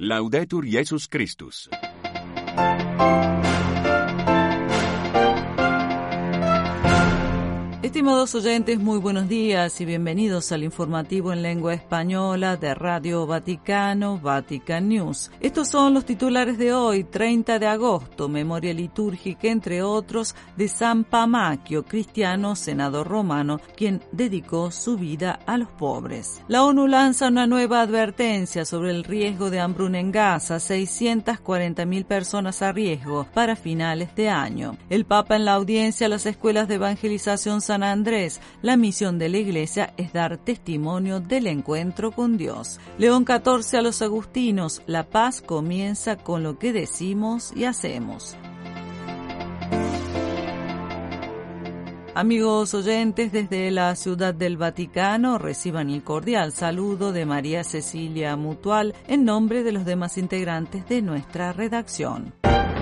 Laudetur Jesus Christus. Estimados oyentes, muy buenos días y bienvenidos al informativo en lengua española de Radio Vaticano, Vatican News. Estos son los titulares de hoy, 30 de agosto, memoria litúrgica, entre otros, de San Pamaquio, cristiano senador romano, quien dedicó su vida a los pobres. La ONU lanza una nueva advertencia sobre el riesgo de hambruna en Gaza, 640.000 personas a riesgo para finales de año. El Papa en la audiencia a las escuelas de evangelización San Andrés, la misión de la Iglesia es dar testimonio del encuentro con Dios. León XIV a los agustinos, la paz comienza con lo que decimos y hacemos. Amigos oyentes, desde la Ciudad del Vaticano reciban el cordial saludo de María Cecilia Mutual en nombre de los demás integrantes de nuestra redacción.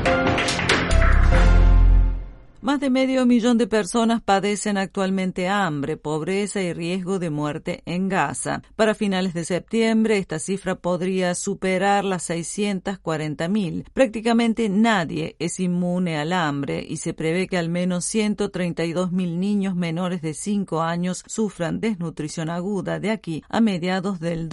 Más de 500.000 de personas padecen actualmente hambre, pobreza y riesgo de muerte en Gaza. Para finales de septiembre, esta cifra podría superar las 640.000. Prácticamente nadie es inmune al hambre y se prevé que al menos 132.000 niños menores de 5 años sufran desnutrición aguda de aquí a mediados del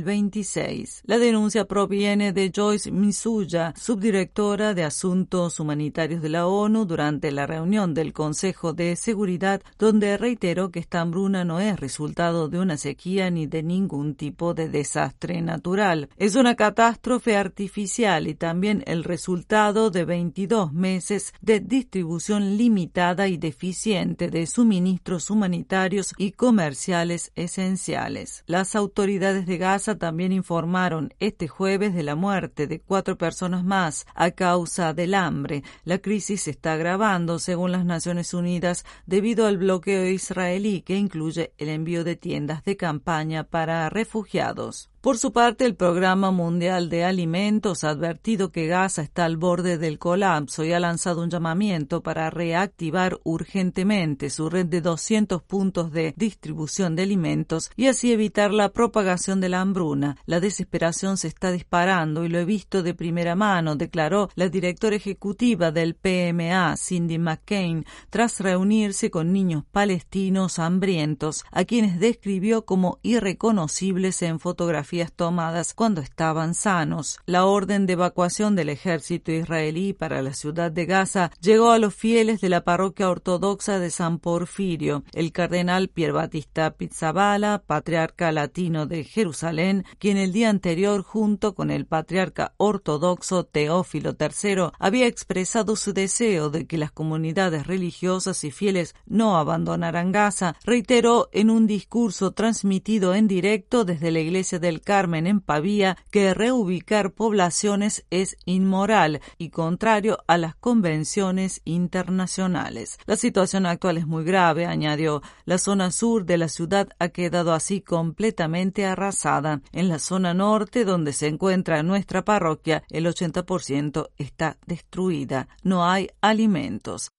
2026. La denuncia proviene de Joyce Msuya, subdirectora de Asuntos Humanitarios de la ONU, durante la reunión del Consejo de Seguridad, donde reiteró que esta hambruna no es resultado de una sequía ni de ningún tipo de desastre natural. Es una catástrofe artificial y también el resultado de 22 meses de distribución limitada y deficiente de suministros humanitarios y comerciales esenciales. Las autoridades de Gaza también informaron este jueves de la muerte de 4 personas más a causa del hambre. La crisis se está agravando, según las Naciones Unidas, debido al bloqueo israelí que incluye el envío de tiendas de campaña para refugiados. Por su parte, el Programa Mundial de Alimentos ha advertido que Gaza está al borde del colapso y ha lanzado un llamamiento para reactivar urgentemente su red de 200 puntos de distribución de alimentos y así evitar la propagación de la hambruna. La desesperación se está disparando y lo he visto de primera mano, declaró la directora ejecutiva del PMA, Cindy McCain, tras reunirse con niños palestinos hambrientos, a quienes describió como irreconocibles en fotografías tomadas cuando estaban sanos. La orden de evacuación del ejército israelí para la ciudad de Gaza llegó a los fieles de la parroquia ortodoxa de San Porfirio. El cardenal Pier Battista Pizzaballa, patriarca latino de Jerusalén, quien el día anterior, junto con el patriarca ortodoxo Teófilo III, había expresado su deseo de que las comunidades religiosas y fieles no abandonaran Gaza, reiteró en un discurso transmitido en directo desde la iglesia del Carmen en Pavía que reubicar poblaciones es inmoral y contrario a las convenciones internacionales. La situación actual es muy grave, añadió. La zona sur de la ciudad ha quedado así completamente arrasada. En la zona norte, donde se encuentra nuestra parroquia, el 80% está destruida. No hay alimentos.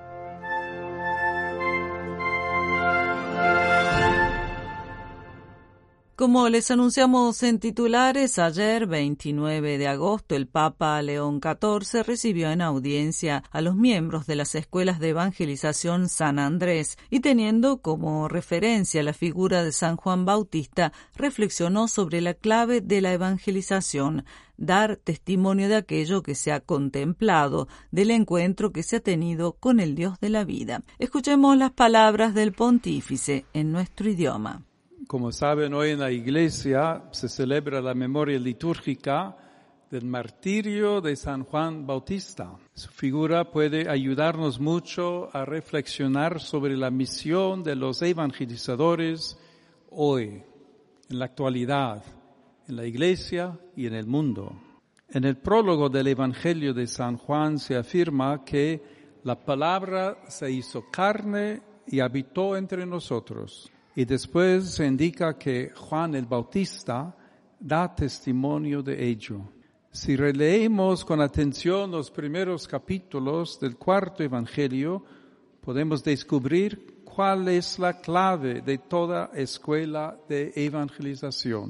Como les anunciamos en titulares, ayer, 29 de agosto, el Papa León XIV recibió en audiencia a los miembros de las escuelas de evangelización San Andrés y, teniendo como referencia la figura de San Juan Bautista, reflexionó sobre la clave de la evangelización: dar testimonio de aquello que se ha contemplado, del encuentro que se ha tenido con el Dios de la vida. Escuchemos las palabras del pontífice en nuestro idioma. Como saben, hoy en la Iglesia se celebra la memoria litúrgica del martirio de San Juan Bautista. Su figura puede ayudarnos mucho a reflexionar sobre la misión de los evangelizadores hoy, en la actualidad, en la Iglesia y en el mundo. En el prólogo del Evangelio de San Juan se afirma que la palabra se hizo carne y habitó entre nosotros. Y después se indica que Juan el Bautista da testimonio de ello. Si releemos con atención los primeros capítulos del cuarto Evangelio, podemos descubrir cuál es la clave de toda escuela de evangelización.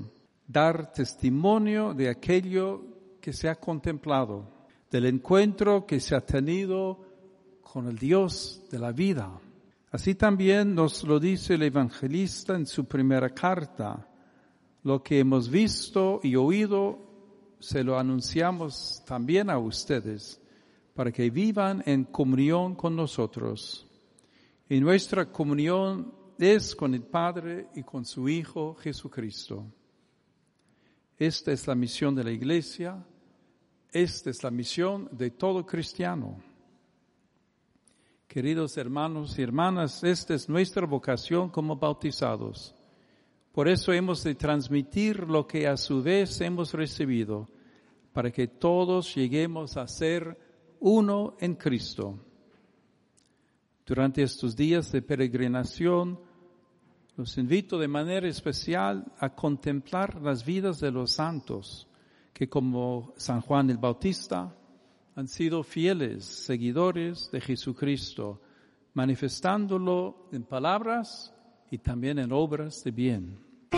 dar testimonio de aquello que se ha contemplado, del encuentro que se ha tenido con el Dios de la vida. Así también nos lo dice el evangelista en su primera carta. Lo que hemos visto y oído se lo anunciamos también a ustedes, para que vivan en comunión con nosotros. Y nuestra comunión es con el Padre y con su Hijo Jesucristo. Esta es la misión de la Iglesia, esta es la misión de todo cristiano. Queridos hermanos y hermanas, esta es nuestra vocación como bautizados. Por eso hemos de transmitir lo que a su vez hemos recibido, para que todos lleguemos a ser uno en Cristo. Durante estos días de peregrinación, los invito de manera especial a contemplar las vidas de los santos, que como San Juan el Bautista han sido fieles seguidores de Jesucristo, manifestándolo en palabras y también en obras de bien.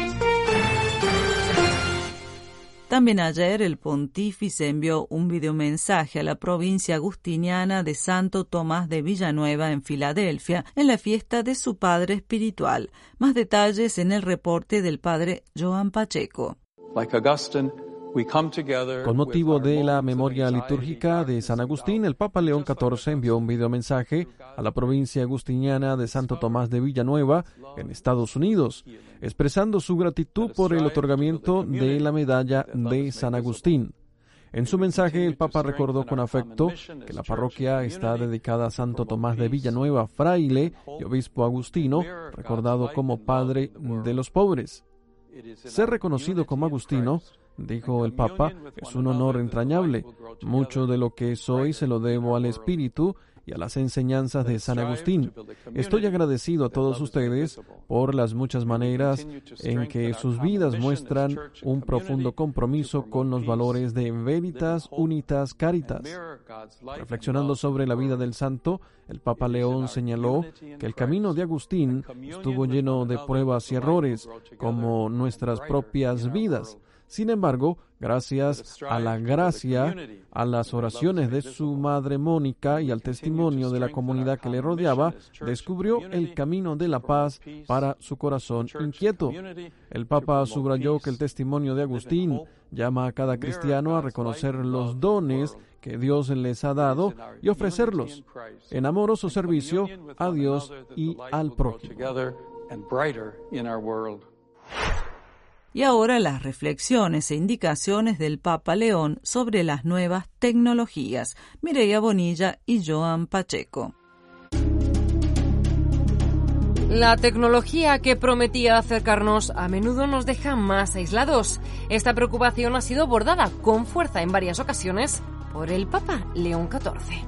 También ayer el pontífice envió un videomensaje a la provincia agustiniana de Santo Tomás de Villanueva en Filadelfia en la fiesta de su padre espiritual. Más detalles en el reporte del padre Joan Pacheco. Con motivo de la memoria litúrgica de San Agustín, el Papa León XIV envió un videomensaje a la provincia agustiniana de Santo Tomás de Villanueva, en Estados Unidos, expresando su gratitud por el otorgamiento de la medalla de San Agustín. En su mensaje, el Papa recordó con afecto que la parroquia está dedicada a Santo Tomás de Villanueva, fraile y obispo agustino, recordado como padre de los pobres. Ser reconocido como agustino, dijo el Papa, es un honor entrañable. Mucho de lo que soy se lo debo al Espíritu y a las enseñanzas de San Agustín. Estoy agradecido a todos ustedes por las muchas maneras en que sus vidas muestran un profundo compromiso con los valores de Veritas Unitas Caritas. Reflexionando sobre la vida del santo, el Papa León señaló que el camino de Agustín estuvo lleno de pruebas y errores, como nuestras propias vidas. Sin embargo, gracias a la gracia, a las oraciones de su madre Mónica y al testimonio de la comunidad que le rodeaba, descubrió el camino de la paz para su corazón inquieto. El Papa subrayó que el testimonio de Agustín llama a cada cristiano a reconocer los dones que Dios les ha dado y ofrecerlos en amoroso servicio a Dios y al prójimo. Y ahora las reflexiones e indicaciones del Papa León sobre las nuevas tecnologías. Mireia Bonilla y Joan Pacheco. La tecnología que prometía acercarnos a menudo nos deja más aislados. Esta preocupación ha sido abordada con fuerza en varias ocasiones por el Papa León XIV.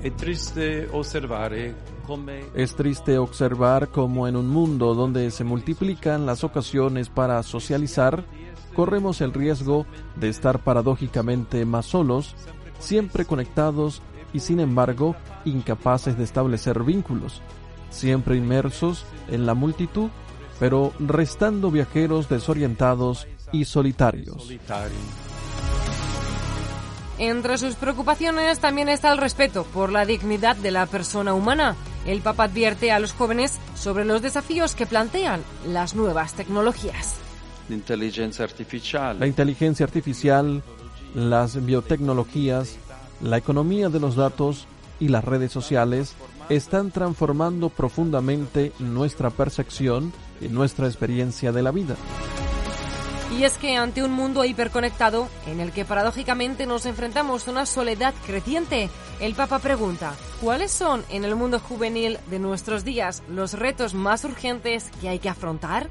Es triste observar cómo en un mundo donde se multiplican las ocasiones para socializar, corremos el riesgo de estar paradójicamente más solos, siempre conectados y sin embargo incapaces de establecer vínculos, siempre inmersos en la multitud, pero restando viajeros desorientados y solitarios. Entre sus preocupaciones también está el respeto por la dignidad de la persona humana. El Papa advierte a los jóvenes sobre los desafíos que plantean las nuevas tecnologías. La inteligencia artificial, las biotecnologías, la economía de los datos y las redes sociales están transformando profundamente nuestra percepción y nuestra experiencia de la vida. Y es que ante un mundo hiperconectado, en el que paradójicamente nos enfrentamos a una soledad creciente, el Papa pregunta, ¿cuáles son en el mundo juvenil de nuestros días los retos más urgentes que hay que afrontar?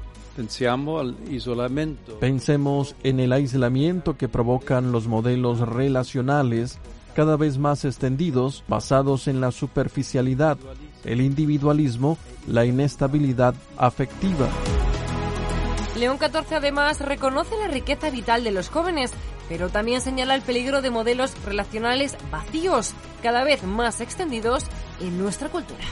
Pensemos en el aislamiento que provocan los modelos relacionales cada vez más extendidos, basados en la superficialidad, el individualismo, la inestabilidad afectiva. León XIV además reconoce la riqueza vital de los jóvenes, pero también señala el peligro de modelos relacionales vacíos, cada vez más extendidos en nuestra cultura.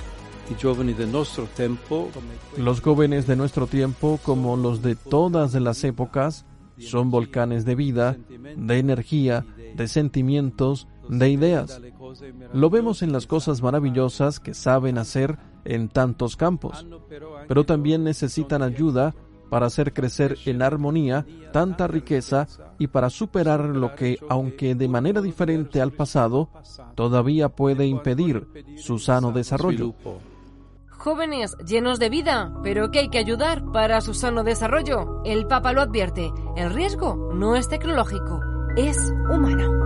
Los jóvenes de nuestro tiempo, como los de todas las épocas, son volcanes de vida, de energía, de sentimientos, de ideas. Lo vemos en las cosas maravillosas que saben hacer en tantos campos, pero también necesitan ayuda para hacer crecer en armonía tanta riqueza y para superar lo que, aunque de manera diferente al pasado, todavía puede impedir su sano desarrollo. Jóvenes llenos de vida, pero que hay que ayudar para su sano desarrollo. El Papa lo advierte, el riesgo no es tecnológico, es humano.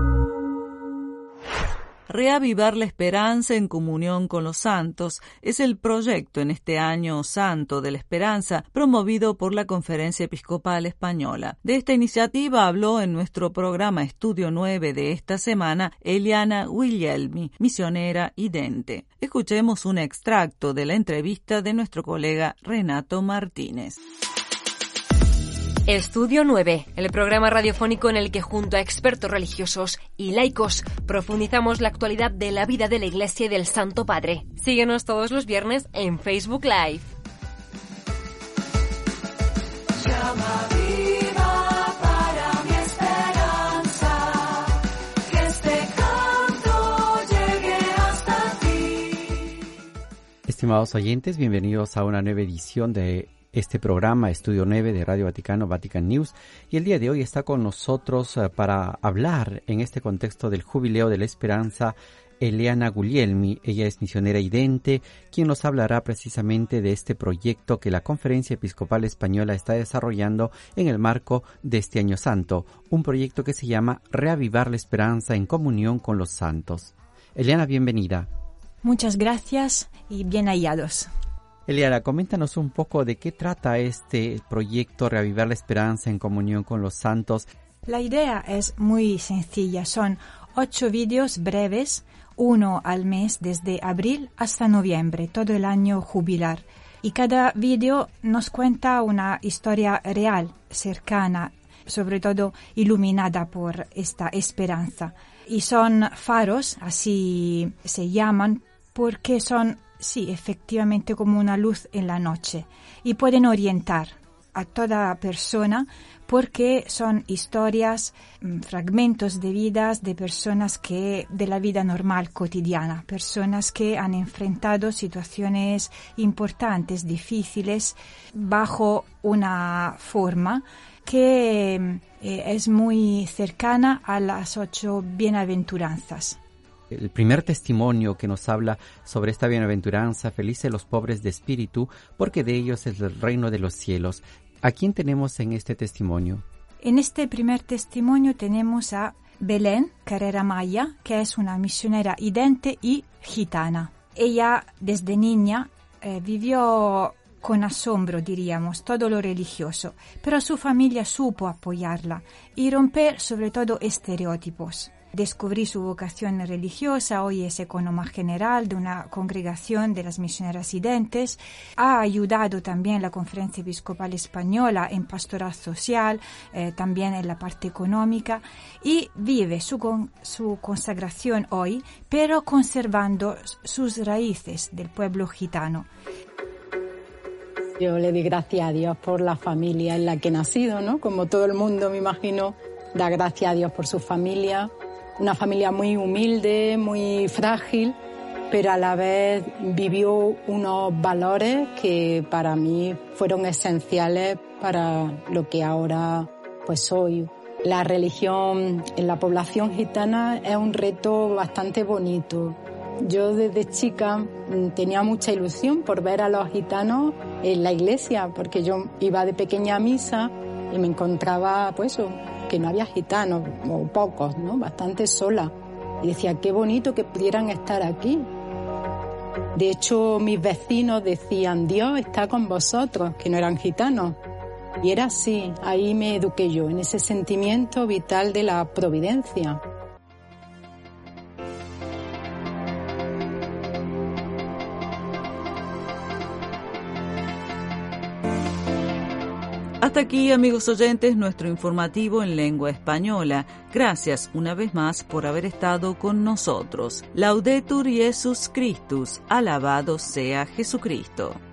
Reavivar la esperanza en comunión con los santos es el proyecto en este año santo de la esperanza promovido por la Conferencia Episcopal Española. De esta iniciativa habló en nuestro programa Estudio 9 de esta semana Eliana Guglielmi, misionera idente. Escuchemos un extracto de la entrevista de nuestro colega Renato Martínez. Estudio 9, el programa radiofónico en el que junto a expertos religiosos y laicos profundizamos la actualidad de la vida de la Iglesia y del Santo Padre. Síguenos todos los viernes en Facebook Live. Llama viva para mi esperanza, que este canto llegue hasta ti. Estimados oyentes, bienvenidos a una nueva edición de este programa Estudio 9 de Radio Vaticano, Vatican News, y el día de hoy está con nosotros para hablar en este contexto del Jubileo de la Esperanza Eliana Guglielmi. Ella es misionera idente, quien nos hablará precisamente de este proyecto que la Conferencia Episcopal Española está desarrollando en el marco de este Año Santo, un proyecto que se llama Reavivar la Esperanza en comunión con los santos. Eliana, bienvenida. Muchas gracias y bien hallados. Eliana, coméntanos un poco de qué trata este proyecto Reavivar la Esperanza en comunión con los santos. La idea es muy sencilla. Son 8 vídeos breves, uno al mes desde abril hasta noviembre, todo el año jubilar. Y cada vídeo nos cuenta una historia real, cercana, sobre todo iluminada por esta esperanza. Y son faros, así se llaman, porque son sí, efectivamente como una luz en la noche y pueden orientar a toda persona porque son historias, fragmentos de vidas de personas de la vida normal, cotidiana, personas que han enfrentado situaciones importantes, difíciles, bajo una forma que es muy cercana a las 8 bienaventuranzas. El primer testimonio que nos habla sobre esta bienaventuranza, felices los pobres de espíritu, porque de ellos es el reino de los cielos. ¿A quién tenemos en este testimonio? En este primer testimonio tenemos a Belén Carrera Maya, que es una misionera idente y gitana. Ella desde niña vivió con asombro, diríamos, todo lo religioso, pero su familia supo apoyarla y romper sobre todo estereotipos. Descubrí su vocación religiosa, hoy es ecónoma general de una congregación de las misioneras identes. Ha ayudado también la Conferencia Episcopal Española en pastoral social, también en la parte económica, y vive su consagración hoy, pero conservando sus raíces del pueblo gitano. Yo le doy gracias a Dios por la familia en la que he nacido, ¿no? Como todo el mundo, me imagino, da gracias a Dios por su familia. Una familia muy humilde, muy frágil, pero a la vez vivió unos valores que para mí fueron esenciales para lo que ahora pues soy. La religión en la población gitana es un reto bastante bonito. Yo desde chica tenía mucha ilusión por ver a los gitanos en la iglesia, porque yo iba de pequeña a misa y me encontraba pues que no había gitanos, o pocos, ¿no? Bastante sola. Y decía, qué bonito que pudieran estar aquí. De hecho, mis vecinos decían, Dios está con vosotros, que no eran gitanos. Y era así, ahí me eduqué yo, en ese sentimiento vital de la providencia. Hasta aquí, amigos oyentes, nuestro informativo en lengua española. Gracias una vez más por haber estado con nosotros. Laudetur Jesus Christus, alabado sea Jesucristo.